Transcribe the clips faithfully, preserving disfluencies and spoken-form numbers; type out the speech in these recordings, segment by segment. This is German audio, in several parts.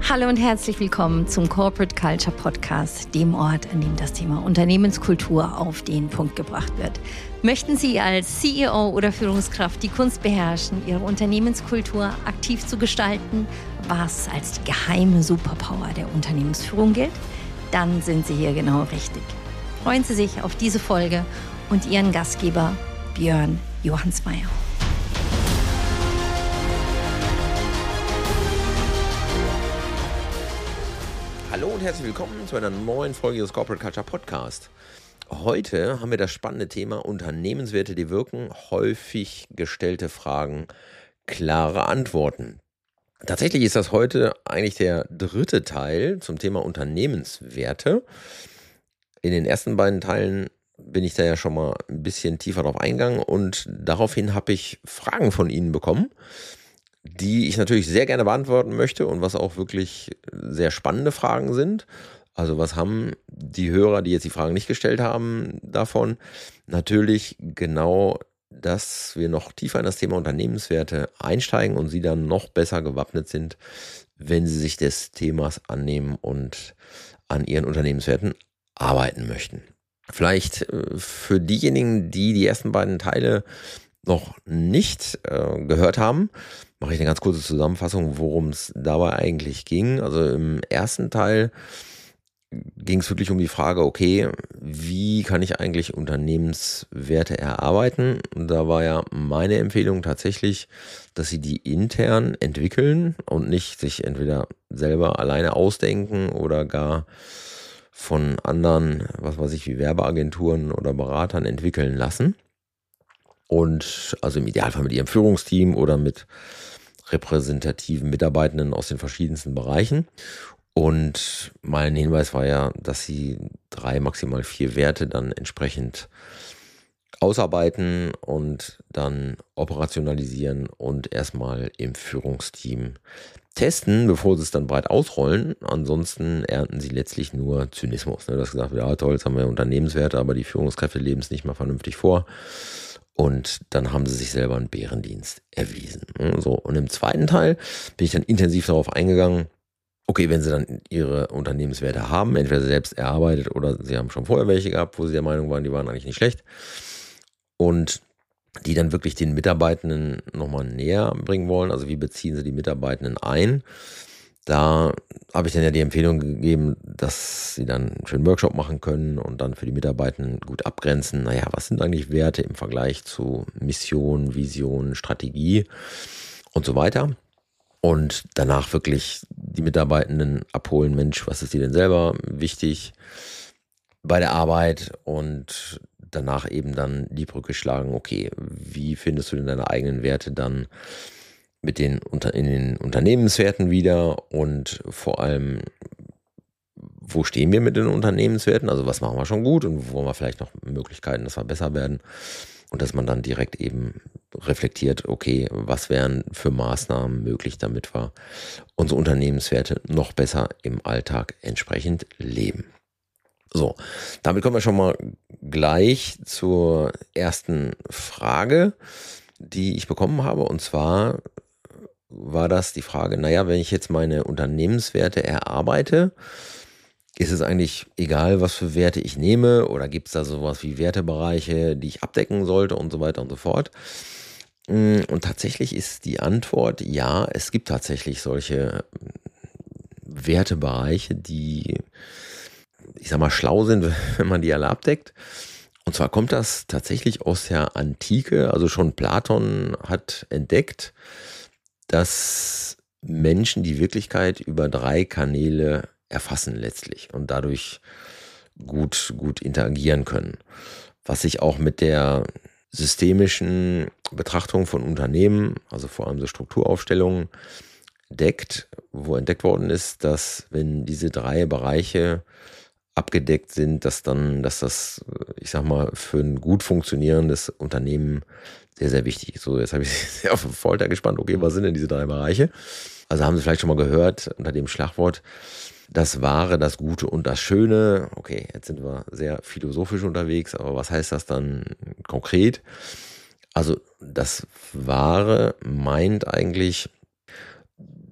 Hallo und herzlich willkommen zum Corporate Culture Podcast, dem Ort, an dem das Thema Unternehmenskultur auf den Punkt gebracht wird. Möchten Sie als C E O oder Führungskraft die Kunst beherrschen, Ihre Unternehmenskultur aktiv zu gestalten, was als die geheime Superpower der Unternehmensführung gilt? Dann sind Sie hier genau richtig. Freuen Sie sich auf diese Folge und Ihren Gastgeber Björn Johannsmeier. Hallo und herzlich willkommen zu einer neuen Folge des Corporate Culture Podcast. Heute haben wir das spannende Thema Unternehmenswerte, die wirken, häufig gestellte Fragen, klare Antworten. Tatsächlich ist das heute eigentlich der dritte Teil zum Thema Unternehmenswerte. In den ersten beiden Teilen bin ich da ja schon mal ein bisschen tiefer drauf eingegangen und daraufhin habe ich Fragen von Ihnen bekommen, die ich natürlich sehr gerne beantworten möchte und was auch wirklich sehr spannende Fragen sind. Also was haben die Hörer, die jetzt die Fragen nicht gestellt haben, davon? Natürlich genau, dass wir noch tiefer in das Thema Unternehmenswerte einsteigen und sie dann noch besser gewappnet sind, wenn sie sich des Themas annehmen und an ihren Unternehmenswerten arbeiten möchten. Vielleicht für diejenigen, die die ersten beiden Teile noch nicht äh, gehört haben, mache ich eine ganz kurze Zusammenfassung, worum es dabei eigentlich ging. Also im ersten Teil ging es wirklich um die Frage, okay, wie kann ich eigentlich Unternehmenswerte erarbeiten? Und da war ja meine Empfehlung tatsächlich, dass Sie die intern entwickeln und nicht sich entweder selber alleine ausdenken oder gar von anderen, was weiß ich, wie Werbeagenturen oder Beratern entwickeln lassen. Und also im Idealfall mit Ihrem Führungsteam oder mit repräsentativen Mitarbeitenden aus den verschiedensten Bereichen. Und mein Hinweis war ja, dass Sie drei, maximal vier Werte dann entsprechend ausarbeiten und dann operationalisieren und erstmal im Führungsteam testen, bevor Sie es dann breit ausrollen. Ansonsten ernten Sie letztlich nur Zynismus. Ne? Das gesagt wird, ja toll, jetzt haben wir Unternehmenswerte, aber die Führungskräfte leben es nicht mal vernünftig vor. Und dann haben sie sich selber einen Bärendienst erwiesen. So, und im zweiten Teil bin ich dann intensiv darauf eingegangen, okay, wenn sie dann ihre Unternehmenswerte haben, entweder selbst erarbeitet oder sie haben schon vorher welche gehabt, wo sie der Meinung waren, die waren eigentlich nicht schlecht. Und die dann wirklich den Mitarbeitenden nochmal näher bringen wollen. Also wie beziehen sie die Mitarbeitenden ein? Da habe ich dann ja die Empfehlung gegeben, dass sie dann einen schönen Workshop machen können und dann für die Mitarbeitenden gut abgrenzen. Naja, was sind eigentlich Werte im Vergleich zu Mission, Vision, Strategie und so weiter. Und danach wirklich die Mitarbeitenden abholen, Mensch, was ist dir denn selber wichtig bei der Arbeit? Und danach eben dann die Brücke schlagen, okay, wie findest du denn deine eigenen Werte dann mit den in den Unternehmenswerten wieder und vor allem, wo stehen wir mit den Unternehmenswerten, also was machen wir schon gut und wo haben wir vielleicht noch Möglichkeiten, dass wir besser werden und dass man dann direkt eben reflektiert, okay, was wären für Maßnahmen möglich, damit wir unsere Unternehmenswerte noch besser im Alltag entsprechend leben. So, damit kommen wir schon mal gleich zur ersten Frage, die ich bekommen habe, und zwar war das die Frage, naja, wenn ich jetzt meine Unternehmenswerte erarbeite, ist es eigentlich egal, was für Werte ich nehme oder gibt es da sowas wie Wertebereiche, die ich abdecken sollte und so weiter und so fort. Und tatsächlich ist die Antwort, ja, es gibt tatsächlich solche Wertebereiche, die, ich sag mal, schlau sind, wenn man die alle abdeckt. Und zwar kommt das tatsächlich aus der Antike, also schon Platon hat entdeckt, dass Menschen die Wirklichkeit über drei Kanäle erfassen letztlich und dadurch gut, gut interagieren können. Was sich auch mit der systemischen Betrachtung von Unternehmen, also vor allem so Strukturaufstellungen, deckt, wo entdeckt worden ist, dass wenn diese drei Bereiche abgedeckt sind, dass dann, dass das, ich sag mal, für ein gut funktionierendes Unternehmen sehr, sehr wichtig ist. So, jetzt habe ich sehr auf Folter gespannt. Okay, was sind denn diese drei Bereiche? Also haben Sie vielleicht schon mal gehört unter dem Schlagwort das Wahre, das Gute und das Schöne. Okay, jetzt sind wir sehr philosophisch unterwegs, aber was heißt das dann konkret? Also das Wahre meint eigentlich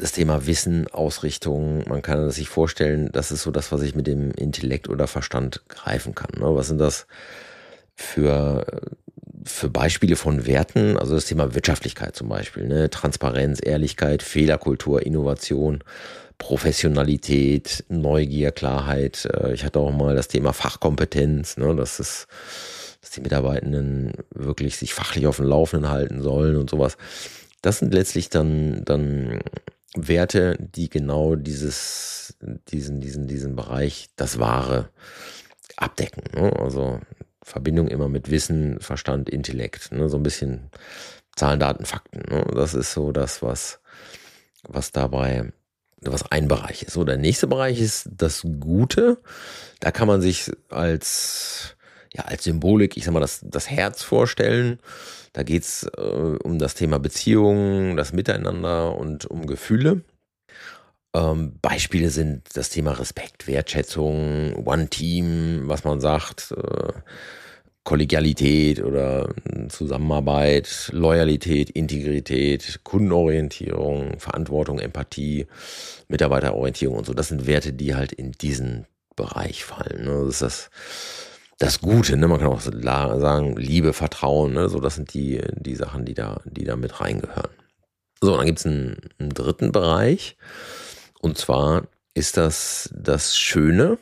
das Thema Wissen, Ausrichtung, man kann sich vorstellen, das ist so das, was ich mit dem Intellekt oder Verstand greifen kann. Ne? Was sind das für, für Beispiele von Werten? Also das Thema Wirtschaftlichkeit zum Beispiel, ne? Transparenz, Ehrlichkeit, Fehlerkultur, Innovation, Professionalität, Neugier, Klarheit. Ich hatte auch mal das Thema Fachkompetenz, ne? Das ist, dass die Mitarbeitenden wirklich sich fachlich auf dem Laufenden halten sollen und sowas. Das sind letztlich dann, dann Werte, die genau dieses, diesen, diesen, diesen Bereich, das Wahre, abdecken. Ne? Also Verbindung immer mit Wissen, Verstand, Intellekt. Ne? So ein bisschen Zahlen, Daten, Fakten. Ne? Das ist so das, was, was dabei, was ein Bereich ist. So, der nächste Bereich ist das Gute. Da kann man sich als, ja, als Symbolik, ich sag mal, das, das Herz vorstellen. Da geht's äh, um das Thema Beziehungen, das Miteinander und um Gefühle. Ähm, Beispiele sind das Thema Respekt, Wertschätzung, One Team, was man sagt, äh, Kollegialität oder Zusammenarbeit, Loyalität, Integrität, Kundenorientierung, Verantwortung, Empathie, Mitarbeiterorientierung und so. Das sind Werte, die halt in diesen Bereich fallen. Ne? Das ist das Das Gute, ne? Man kann auch sagen, Liebe, Vertrauen, ne? So, das sind die, die Sachen, die da, die da mit reingehören. So, dann gibt es einen, einen dritten Bereich. Und zwar ist das das Schöne.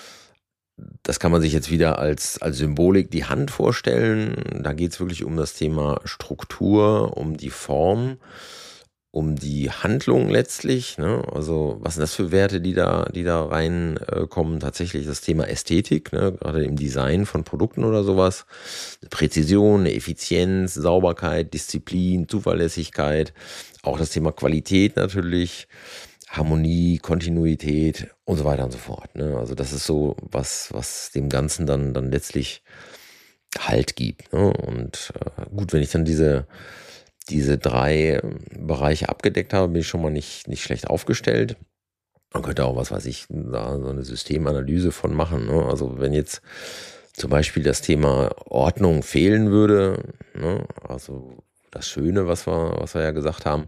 Das kann man sich jetzt wieder als, als Symbolik die Hand vorstellen. Da geht es wirklich um das Thema Struktur, um die Form, um die Handlung letztlich, ne? Also was sind das für Werte, die da, die da reinkommen? Tatsächlich das Thema Ästhetik, ne? Gerade im Design von Produkten oder sowas. Präzision, Effizienz, Sauberkeit, Disziplin, Zuverlässigkeit. Auch das Thema Qualität natürlich, Harmonie, Kontinuität und so weiter und so fort. Ne? Also das ist so was, was dem Ganzen dann, dann letztlich Halt gibt. Ne? Und äh, gut, wenn ich dann diese diese drei Bereiche abgedeckt habe, bin ich schon mal nicht, nicht schlecht aufgestellt. Man könnte auch, was weiß ich, da so eine Systemanalyse von machen. Ne? Also wenn jetzt zum Beispiel das Thema Ordnung fehlen würde, ne? Also das Schöne, was wir, was wir ja gesagt haben,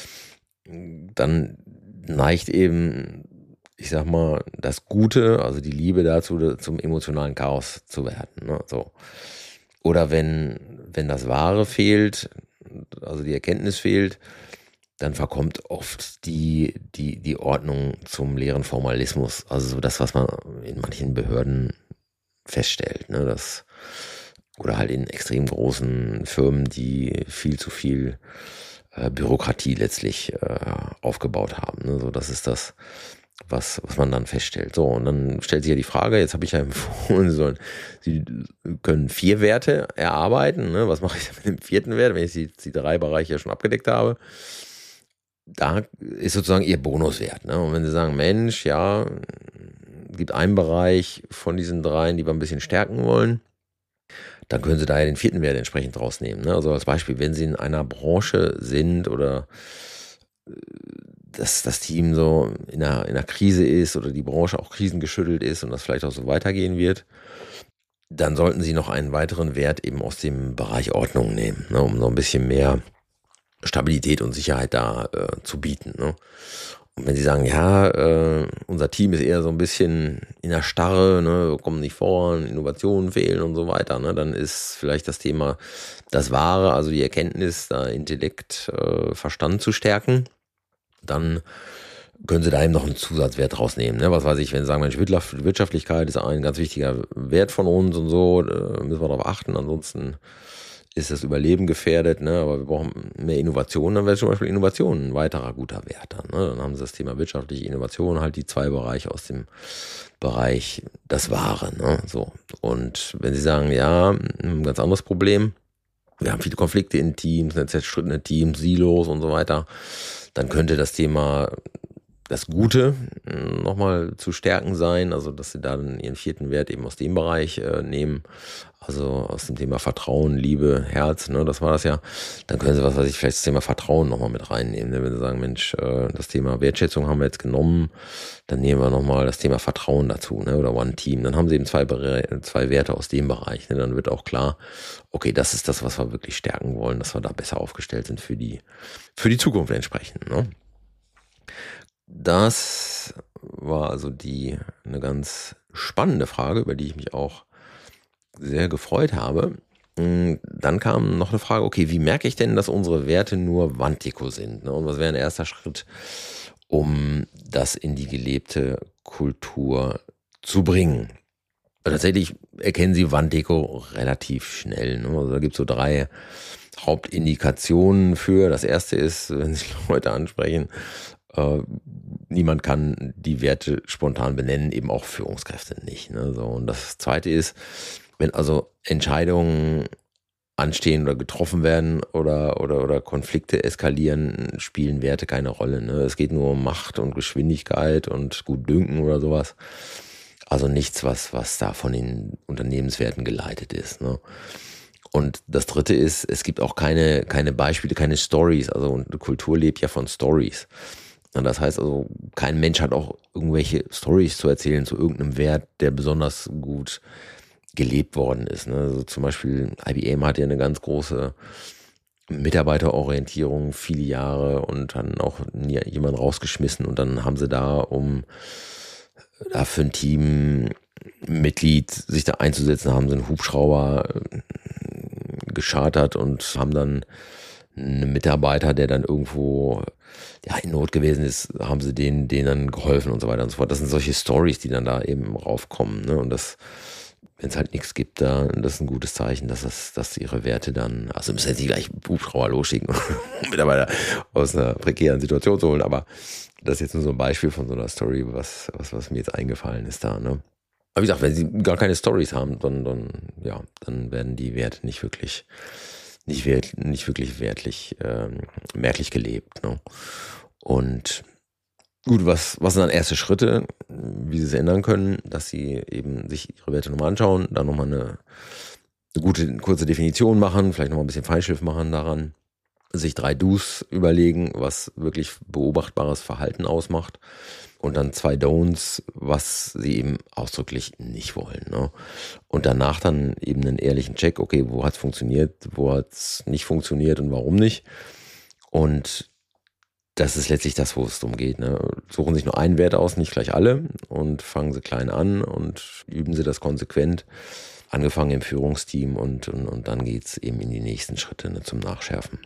dann neigt eben, ich sag mal, das Gute, also die Liebe dazu, zum emotionalen Chaos zu werden. Ne? So. Oder wenn, wenn das Wahre fehlt, also die Erkenntnis fehlt, dann verkommt oft die, die, die Ordnung zum leeren Formalismus. Also so das, was man in manchen Behörden feststellt. Ne? Das, oder halt in extrem großen Firmen, die viel zu viel äh, Bürokratie letztlich äh, aufgebaut haben. Ne? So, das ist das, was, was man dann feststellt. So, und dann stellt sich ja die Frage, jetzt habe ich ja empfohlen, Sie sollen, Sie können vier Werte erarbeiten. Ne? Was mache ich mit dem vierten Wert, wenn ich die, die drei Bereiche ja schon abgedeckt habe? Da ist sozusagen Ihr Bonuswert. Ne? Und wenn Sie sagen, Mensch, ja, gibt einen Bereich von diesen dreien, die wir ein bisschen stärken wollen, dann können Sie da ja den vierten Wert entsprechend rausnehmen. Ne? Also als Beispiel, wenn Sie in einer Branche sind oder dass das Team so in einer, in einer Krise ist oder die Branche auch krisengeschüttelt ist und das vielleicht auch so weitergehen wird, dann sollten Sie noch einen weiteren Wert eben aus dem Bereich Ordnung nehmen, ne? Um so ein bisschen mehr Stabilität und Sicherheit da äh, zu bieten. Ne? Und wenn Sie sagen, ja, äh, unser Team ist eher so ein bisschen in der Starre, ne, wir kommen nicht voran, Innovationen fehlen und so weiter, ne, dann ist vielleicht das Thema das Wahre, also die Erkenntnis, da Intellekt, äh, Verstand zu stärken. Dann können Sie da eben noch einen Zusatzwert rausnehmen. Ne? Was weiß ich, wenn Sie sagen, Mensch, Wirtschaftlichkeit ist ein ganz wichtiger Wert von uns und so, da müssen wir darauf achten, ansonsten ist das Überleben gefährdet, ne? Aber wir brauchen mehr Innovation, dann wäre zum Beispiel Innovation ein weiterer guter Wert. Dann, ne? Dann haben Sie das Thema wirtschaftliche Innovation, halt die zwei Bereiche aus dem Bereich das Wahre. Ne? So. Und wenn Sie sagen, ja, ein ganz anderes Problem, wir haben viele Konflikte in Teams, zerstrittene Teams, Silos und so weiter, dann könnte das Thema das Gute nochmal zu stärken sein, also dass Sie da dann Ihren vierten Wert eben aus dem Bereich äh, nehmen, also aus dem Thema Vertrauen, Liebe, Herz, ne, das war das ja. Dann können Sie, was weiß ich, vielleicht das Thema Vertrauen nochmal mit reinnehmen, ne? Wenn Sie sagen, Mensch, äh, das Thema Wertschätzung haben wir jetzt genommen, dann nehmen wir nochmal das Thema Vertrauen dazu, ne? Oder One Team, dann haben Sie eben zwei, zwei Werte aus dem Bereich, ne? Dann wird auch klar, okay, das ist das, was wir wirklich stärken wollen, dass wir da besser aufgestellt sind für die, für die Zukunft entsprechend, ne? das war also die eine ganz spannende Frage, über die ich mich auch sehr gefreut habe. Dann kam noch eine Frage, okay, wie merke ich denn, dass unsere Werte nur Wanddeko sind? Ne? Und was wäre ein erster Schritt, um das in die gelebte Kultur zu bringen? Und tatsächlich erkennen Sie Wanddeko relativ schnell. Ne? Also da gibt es so drei Hauptindikationen für. Das erste ist, wenn Sie Leute ansprechen, äh, niemand kann die Werte spontan benennen, eben auch Führungskräfte nicht. Ne? So, und das zweite ist, wenn also Entscheidungen anstehen oder getroffen werden oder, oder, oder Konflikte eskalieren, spielen Werte keine Rolle. Ne? Es geht nur um Macht und Geschwindigkeit und gut Dünken oder sowas. Also nichts, was, was da von den Unternehmenswerten geleitet ist. Ne? Und das dritte ist, es gibt auch keine, keine Beispiele, keine Stories. Also eine Kultur lebt ja von Stories. Und das heißt also, kein Mensch hat auch irgendwelche Stories zu erzählen zu irgendeinem Wert, der besonders gut gelebt worden ist. Ne? Also zum Beispiel I B M hat ja eine ganz große Mitarbeiterorientierung, viele Jahre und dann auch jemanden rausgeschmissen und dann haben sie da, um da für ein Teammitglied sich da einzusetzen, haben sie einen Hubschrauber geschartert und haben dann einen Mitarbeiter, der dann irgendwo ja, in Not gewesen ist, haben sie denen, denen dann geholfen und so weiter und so fort. Das sind solche Stories, die dann da eben raufkommen. Ne? Und das wenn es halt nichts gibt, da, das ist ein gutes Zeichen, dass das, dass ihre Werte dann, also müssen jetzt nicht gleich Hubschrauber losschicken, um Mitarbeiter aus einer prekären Situation zu holen, aber das ist jetzt nur so ein Beispiel von so einer Story, was, was, was mir jetzt eingefallen ist da, ne? Aber wie gesagt, wenn sie gar keine Stories haben, dann, dann, ja, dann werden die Werte nicht wirklich, nicht, wert, nicht wirklich wertlich, ähm, merklich gelebt, ne? Und gut, was, was sind dann erste Schritte, wie sie es ändern können, dass sie eben sich ihre Werte nochmal anschauen, dann nochmal eine, eine gute, kurze Definition machen, vielleicht nochmal ein bisschen Feinschliff machen daran, sich drei Do's überlegen, was wirklich beobachtbares Verhalten ausmacht und dann zwei Don'ts, was sie eben ausdrücklich nicht wollen. Ne? Und danach dann eben einen ehrlichen Check, okay, wo hat es funktioniert, wo hat es nicht funktioniert und warum nicht. Und das ist letztlich das, wo es darum geht. Ne? Suchen sich nur einen Wert aus, nicht gleich alle und fangen sie klein an und üben sie das konsequent, angefangen im Führungsteam und, und, und dann geht es eben in die nächsten Schritte, ne, zum Nachschärfen.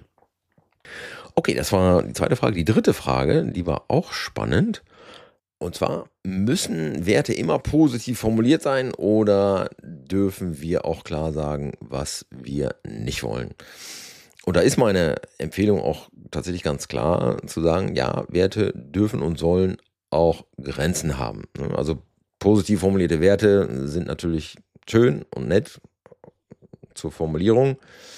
Okay, das war die zweite Frage. Die dritte Frage, die war auch spannend. Und zwar, müssen Werte immer positiv formuliert sein oder dürfen wir auch klar sagen, was wir nicht wollen? Und da ist meine Empfehlung auch tatsächlich ganz klar zu sagen, ja, Werte dürfen und sollen auch Grenzen haben. Also positiv formulierte Werte sind natürlich schön und nett zur Formulierung,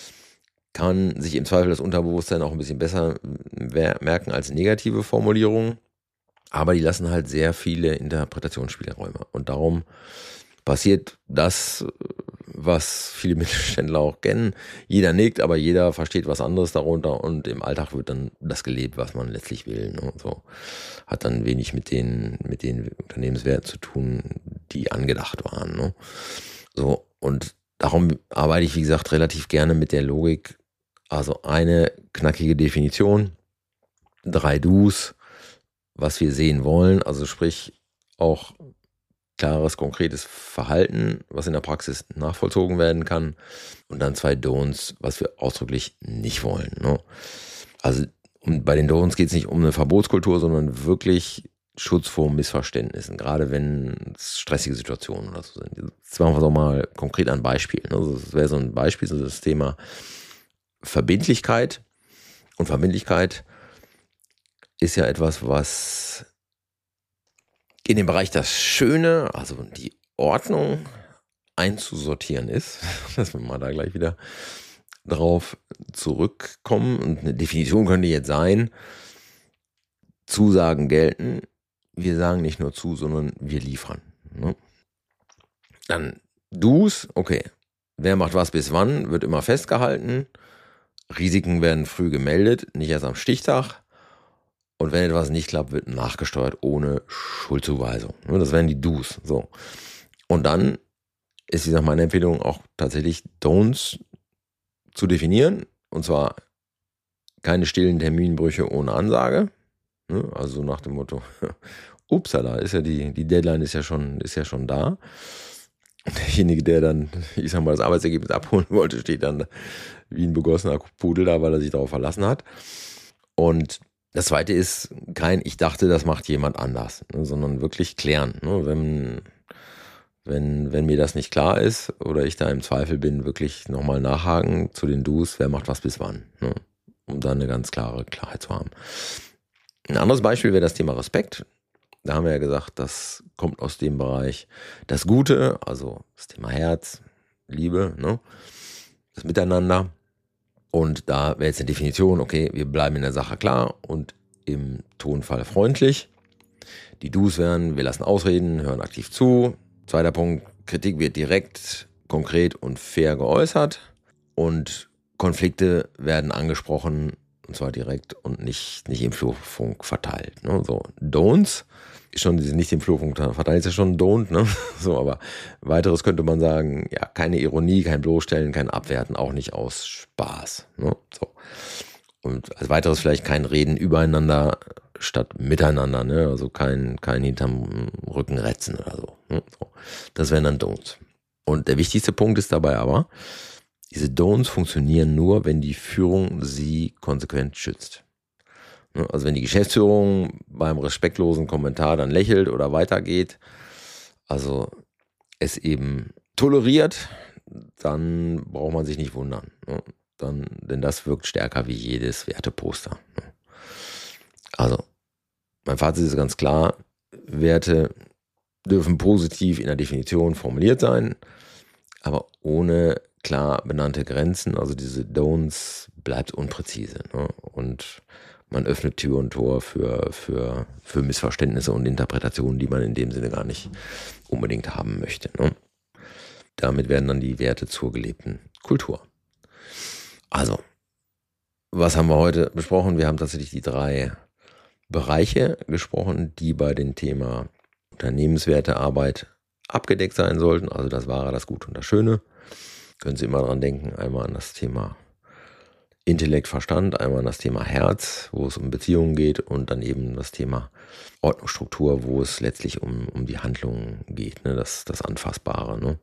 kann sich im Zweifel das Unterbewusstsein auch ein bisschen besser merken als negative Formulierungen, aber die lassen halt sehr viele Interpretationsspielräume und darum passiert das, was viele Mittelständler auch kennen. Jeder nickt, aber jeder versteht was anderes darunter und im Alltag wird dann das gelebt, was man letztlich will. Ne? So hat dann wenig mit den, mit den Unternehmenswerten zu tun, die angedacht waren. Ne? So, und darum arbeite ich, wie gesagt, relativ gerne mit der Logik. Also eine knackige Definition, drei Do's, was wir sehen wollen, also sprich auch klares, konkretes Verhalten, was in der Praxis nachvollzogen werden kann und dann zwei Don'ts, was wir ausdrücklich nicht wollen. Ne? Also und bei den Don'ts geht es nicht um eine Verbotskultur, sondern wirklich Schutz vor Missverständnissen, gerade wenn es stressige Situationen oder so sind. Jetzt machen wir es auch mal konkret an Beispielen. Also das wäre so ein Beispiel, so das Thema Verbindlichkeit. Und Verbindlichkeit ist ja etwas, was in dem Bereich das Schöne, also die Ordnung einzusortieren ist, dass wir mal da gleich wieder drauf zurückkommen. Und eine Definition könnte jetzt sein, Zusagen gelten, wir sagen nicht nur zu, sondern wir liefern. Ne? Dann Do's, okay, wer macht was bis wann, wird immer festgehalten, Risiken werden früh gemeldet, nicht erst am Stichtag. Und wenn etwas nicht klappt, wird nachgesteuert ohne Schuldzuweisung. Das wären die Do's. So. Und dann ist, wie gesagt, meine Empfehlung auch tatsächlich Don'ts zu definieren. Und zwar keine stillen Terminbrüche ohne Ansage. Ne? Also nach dem Motto, upsala, ist ja die, die Deadline ist ja schon, ist ja schon da. Und derjenige, der dann, ich sag mal, das Arbeitsergebnis abholen wollte, steht dann wie ein begossener Pudel da, weil er sich darauf verlassen hat. Und das Zweite ist kein, ich dachte, das macht jemand anders, ne, sondern wirklich klären. Ne? Wenn, wenn, wenn mir das nicht klar ist oder ich da im Zweifel bin, wirklich nochmal nachhaken zu den Do's, wer macht was bis wann, ne? Um da eine ganz klare Klarheit zu haben. Ein anderes Beispiel wäre das Thema Respekt. Da haben wir ja gesagt, das kommt aus dem Bereich das Gute, also das Thema Herz, Liebe, ne? Das Miteinander. Und da wäre jetzt eine Definition, okay, wir bleiben in der Sache klar und im Tonfall freundlich. Die Do's wären, wir lassen ausreden, hören aktiv zu. Zweiter Punkt, Kritik wird direkt, konkret und fair geäußert. Und Konflikte werden angesprochen, und zwar direkt und nicht, nicht im Flurfunk verteilt. Ne? So, Don'ts, schon nicht im Flurfunk verteilt, ist ja schon ein Don't, ne? So, aber weiteres könnte man sagen, ja, keine Ironie, kein Bloßstellen, kein Abwerten, auch nicht aus Spaß. Ne? So. Und als weiteres vielleicht kein Reden übereinander statt miteinander, ne? Also kein, kein hinterm Rücken retzen oder so. Ne? So. Das wären dann Don'ts. Und der wichtigste Punkt ist dabei aber, diese Don'ts funktionieren nur, wenn die Führung sie konsequent schützt. Also wenn die Geschäftsführung beim respektlosen Kommentar dann lächelt oder weitergeht, also es eben toleriert, dann braucht man sich nicht wundern. Dann, denn das wirkt stärker wie jedes Werteposter. Also mein Fazit ist ganz klar, Werte dürfen positiv in der Definition formuliert sein, aber ohne klar benannte Grenzen, also diese Don'ts, bleibt unpräzise. Ne? Und man öffnet Tür und Tor für, für, für Missverständnisse und Interpretationen, die man in dem Sinne gar nicht unbedingt haben möchte. Ne? Damit werden dann die Werte zur gelebten Kultur. Also, was haben wir heute besprochen? Wir haben tatsächlich die drei Bereiche gesprochen, die bei dem Thema Unternehmenswertearbeit abgedeckt sein sollten. Also das Wahre, das Gute und das Schöne. Können Sie immer dran denken, einmal an das Thema Intellekt, Verstand, einmal an das Thema Herz, wo es um Beziehungen geht und dann eben das Thema Ordnung, Struktur, wo es letztlich um, um die Handlungen geht, ne? das, das Anfassbare. Ne?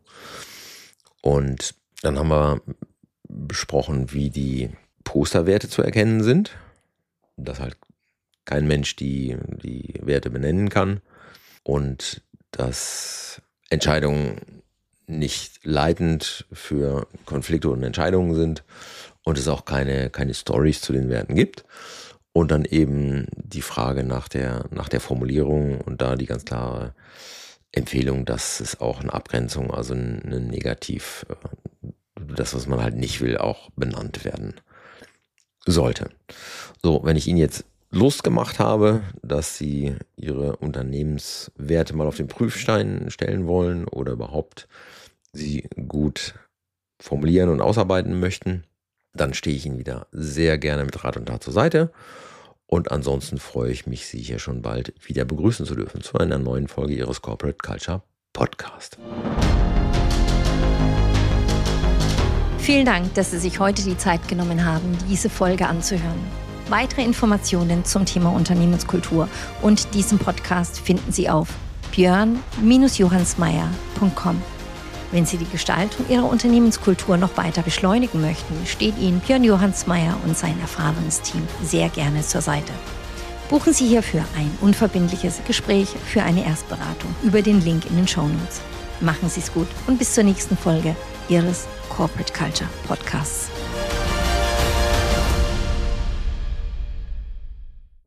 Und dann haben wir besprochen, wie die Posterwerte zu erkennen sind, dass halt kein Mensch die, die Werte benennen kann und dass Entscheidungen nicht leitend für Konflikte und Entscheidungen sind und es auch keine, keine Storys zu den Werten gibt. Und dann eben die Frage nach der, nach der Formulierung und da die ganz klare Empfehlung, dass es auch eine Abgrenzung, also eine Negativ, das, was man halt nicht will, auch benannt werden sollte. So, wenn ich Ihnen jetzt Lust gemacht habe, dass Sie Ihre Unternehmenswerte mal auf den Prüfstein stellen wollen oder überhaupt sie gut formulieren und ausarbeiten möchten, dann stehe ich Ihnen wieder sehr gerne mit Rat und Tat zur Seite. Und ansonsten freue ich mich, Sie hier schon bald wieder begrüßen zu dürfen zu einer neuen Folge Ihres Corporate Culture Podcast. Vielen Dank, dass Sie sich heute die Zeit genommen haben, diese Folge anzuhören. Weitere Informationen zum Thema Unternehmenskultur und diesem Podcast finden Sie auf björn Bindestrich johannsmeyer Punkt com. Wenn Sie die Gestaltung Ihrer Unternehmenskultur noch weiter beschleunigen möchten, steht Ihnen Björn Johannsmeyer und sein erfahrenes Team sehr gerne zur Seite. Buchen Sie hierfür ein unverbindliches Gespräch für eine Erstberatung über den Link in den Shownotes. Machen Sie es gut und bis zur nächsten Folge Ihres Corporate Culture Podcasts.